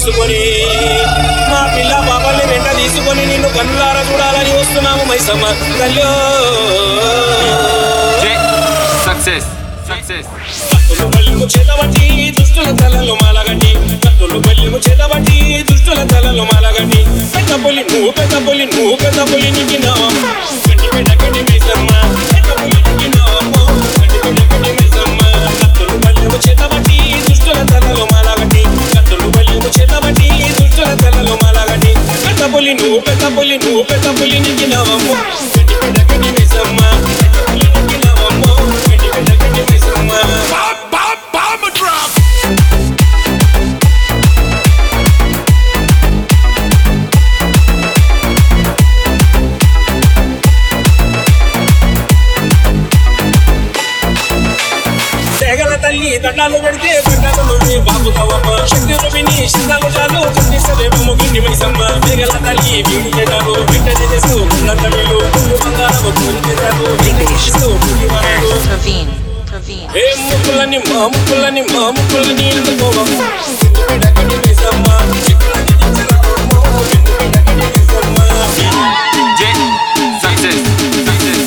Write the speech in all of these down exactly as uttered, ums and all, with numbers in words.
తీసుకొని మా పిల్ల బాబాల్ని వెంట తీసుకొని నిన్ను కన్నులారా చూడాలని వస్తున్నాము మైసమ్మ తల్లో సక్సెస్ సక్సెస్ కత్తులు బల్లిము చేతబట్టి దుష్టుల తలలో మాలగట్టి కత్తులు బల్లిము చేతబట్టి దుష్టుల తలలో మాలగట్టి పెద్ద పులి నువ్వు పెద్ద పులి నువ్వు పెద్ద పులి నిగినావమ్మ గట్టి పెద్ద గట్టి మైసమ్మ పెద్ద పులి నిగినావమ్మ గట్టి పెద్ద గట్టి మైసమ్మ కత్తులు బల్లిము చేతబట్టి దుష్టుల తలలో మాలగట్టి కత్తులు బల్లిము చేతబట్టి దుష్టుల తలలో మాలగట్టి పెద్ద పులి నువ్వు పెద్ద పులి నువ్వు పెద్ద పులి నిగినావమ్మ గట్టి పెద్ద గట్టి మైసమ్మ పెద్ద పులి నిగినావమ్మ గట్టి పెద్ద గట్టి మైసమ్మ తల్లి దండాలు పెడితే దండాలు నువ్వే బాబుతావమ్మ శక్తులు విని శిస్తాలు చాలు కన్నిసలేమో గిన్ని మైసమ్మ మేఘల తల్లి వీడి చేటాలు వెంటనే చేస్తూ ఉన్న తల్లిలు బంగారము చేటాలు Praveen, Praveen. ఏ ముక్కులని మా ముక్కులని మా ముక్కులని ఎందుకోవమ్మ ఎందుకంటే మైసమ్మ చిక్కులని దించలమ్మ ఎందుకంటే మైసమ్మ జే సక్సెస్ సక్సెస్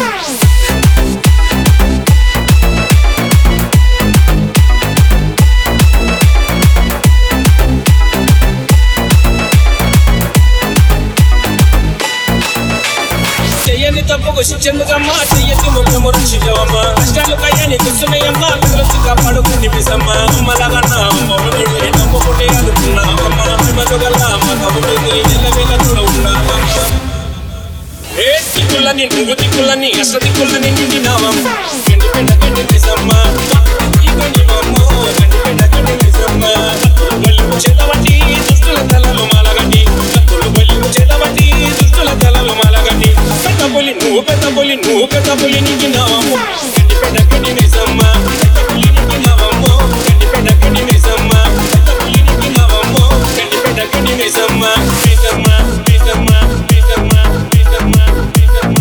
చెయ్యని తప్పుకు శిక్షెందుకమ్మా చెయ్యని ముఖ్యము రక్షించవమ్మ కష్టాలు కయ్యని కూర్చున్నాయమ్మ పిల్లలు కాపాడుకుని పిసమ్మ అమ్మలాగన్నా అమ్మని నమ్ముకుంటే అనుకున్నావమ్మ మధుగల్ల అమ్మ కబుతుంది నెలవేళ కూడా ఉన్నావమ్మ ఏ దిక్కులని నువ్వు దిక్కులని అష్ట దిక్కులని నిండినావమ్మ గండి పెండ గండి పిసమ్మ గండిమమ్మ గండి పెండ గండి పిసమ్మ బల్లిము చేతబట్టి దుష్టుల తలలో మాలగట్టి కత్తులు బల్లిము చేతబట్టి దుష్టుల తలలో మాలగట్టి పెద్ద పులి నువ్వు పెద్ద పులి నువ్వు పెద్ద పులి నిగినావమ్మ గండి పెద్ద గండి మైసమ్మ పెద్ద పులి నిగినావమ్మ గండి పెద్ద గండి మైసమ్మ పెద్ద పులి నిగినావమ్మ గండి పెద్ద గండి మైసమ్మ మైసమ్మ మైసమ్మ మైసమ్మ మైసమ్మ మైసమ్మ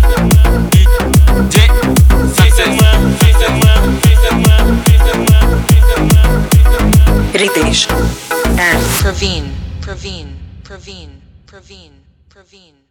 జే success Maisamma Maisamma Maisamma Maisamma Ritesh and Praveen, Praveen, Praveen, Praveen, Praveen.